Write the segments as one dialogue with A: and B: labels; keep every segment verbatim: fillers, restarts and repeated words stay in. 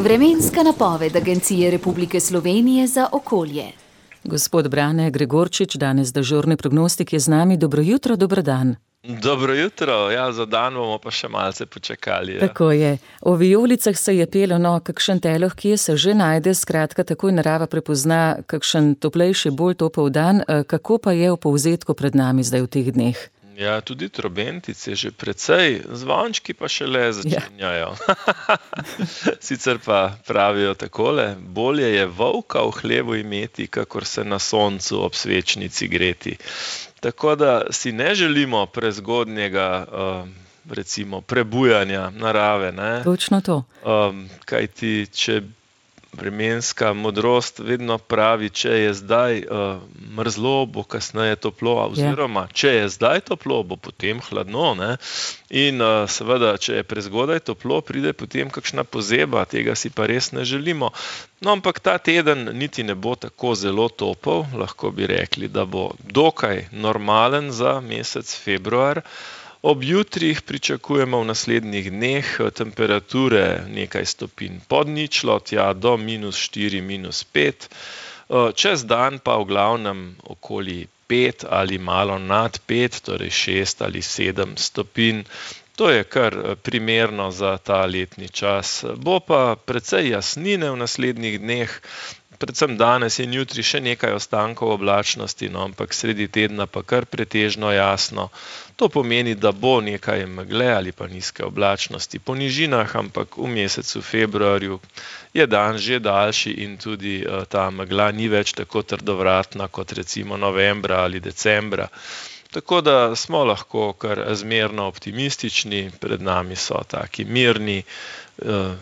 A: Vremenska napoved Agencije Republike Slovenije za okolje.
B: Gospod Brane Gregorčič, danes dežurni prognostik je z nami. Dobro jutro, dober dan.
C: Dobro jutro, ja, za dan bomo pa še malce počakali. Ja.
B: Tako je. O vijolicah se je pelo, no, kakšen teloh, kje se že najde, skratka, takoj narava prepozna kakšen toplejši, bolj topel dan. Kako pa je v povzetku pred nami zdaj v teh dneh?
C: Ja, tudi trobentice že precej, zvončki pa šele začenjajo. Ja. Sicer pa pravijo takole, bolje je volka v hlevu imeti, kakor se na soncu ob svečnici greti. Tako da si ne želimo prezgodnjega, recimo, prebujanja narave. Ne?
B: Točno to.
C: Um, kajti, če vremenska modrost vedno pravi, če je zdaj uh, mrzlo, bo kasneje toplo, oziroma če je zdaj toplo, bo potem hladno. Ne? In uh, seveda, če je prezgodaj toplo, pride potem kakšna pozeba, tega si pa res ne želimo. No, ampak ta teden niti ne bo tako zelo topel, lahko bi rekli, da bo dokaj normalen za mesec februar. Ob jutrih pričakujemo v naslednjih dneh temperature nekaj stopinj pod ničlo, tja do minus štiri, minus pet. Čez dan pa v glavnem okoli pet ali malo nad pet, torej šest ali sedem stopinj. To je kar primerno za ta letni čas. Bo pa precej jasnine v naslednjih dneh. Predvsem danes in jutri še nekaj ostankov oblačnosti, no, ampak sredi tedna pa kar pretežno jasno. To pomeni, da bo nekaj megle ali pa nizke oblačnosti po nižinah, ampak v mesecu februarju je dan že daljši in tudi uh, ta megla ni več tako trdovratna kot recimo novembra ali decembra. Tako da smo lahko kar zmerno optimistični, pred nami so taki mirni, uh,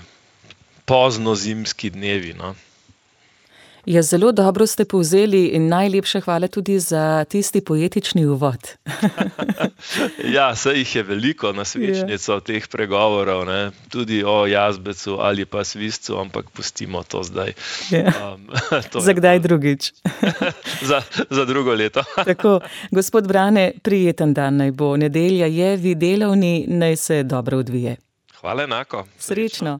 C: pozno zimski dnevi, no.
B: Ja, zelo dobro ste povzeli in najlepša hvala tudi za tisti poetični uvod.
C: Ja, saj jih je veliko na svečnico yeah. teh pregovorov, ne? Tudi o jazbecu ali pa sviscu, ampak pustimo to zdaj.
B: Yeah. Um, to za kdaj drugič.
C: za, za drugo leto.
B: Tako, gospod Brane, prijeten dan naj bo. Nedelja je, vi delavni, naj se dobro odvije.
C: Hvala enako.
B: Srečno.